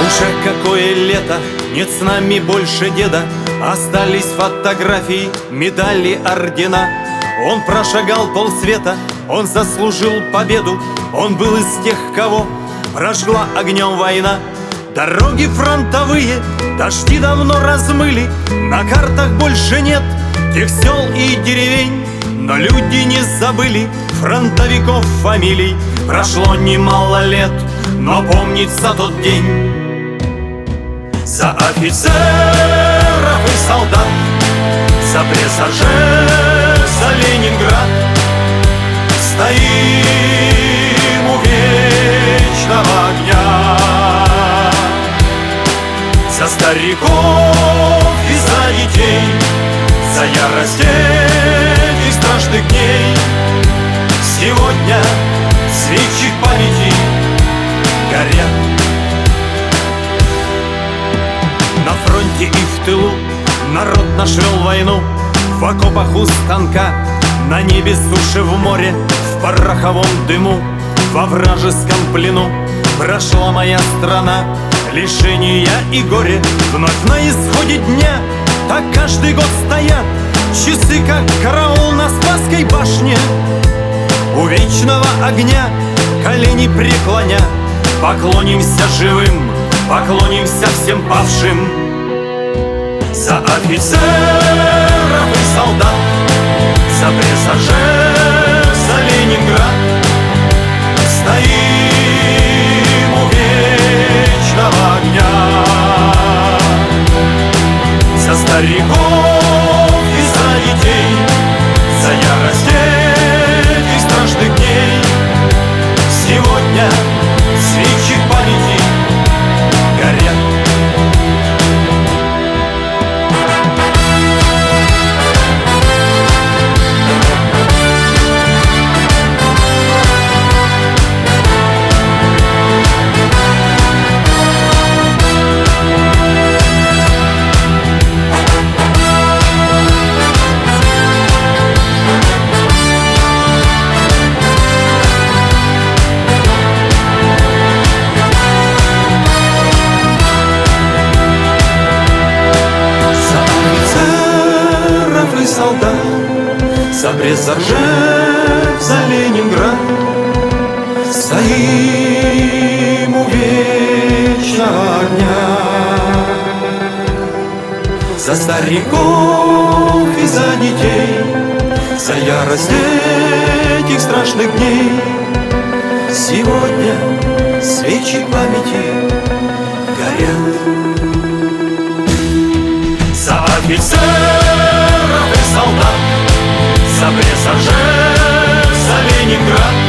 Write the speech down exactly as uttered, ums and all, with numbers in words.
Уже какое лето, нет с нами больше деда. Остались фотографии, медали, ордена. Он прошагал полсвета, он заслужил победу. Он был из тех, кого прожгла огнем война. Дороги фронтовые, дожди давно размыли. На картах больше нет тех сел и деревень. Но люди не забыли фронтовиков фамилий. Прошло немало лет, но помнится тот день. За офицеров и солдат, за присяжных, за Ленинград стоим у вечного огня. За стариков и за детей, за ярость этих страшных дней. Сегодня свечи памяти горят. На фронте и в тылу народ наш вел войну. В окопах у станка, на небе, суше, в море, в пороховом дыму, во вражеском плену прошла моя страна. Лишения и горе вновь на исходе дня. Так каждый год стоят часы, как караул на Спасской башне. У вечного огня колени преклоня, поклонимся живым, поклонимся всем павшим. За офицеров и солдат, за присяжных, за Ленинград стоим у вечного огня. За стариков и за детей, за ярость этих страшных дней. Сегодня свечи памяти горят. Солдат, за присяжных, за Ленинград стоим у вечного огня. За стариков и за детей, за ярость этих страшных дней. Сегодня свечи памяти горят. За офицеров и солдат, за присяжных, за Ленинград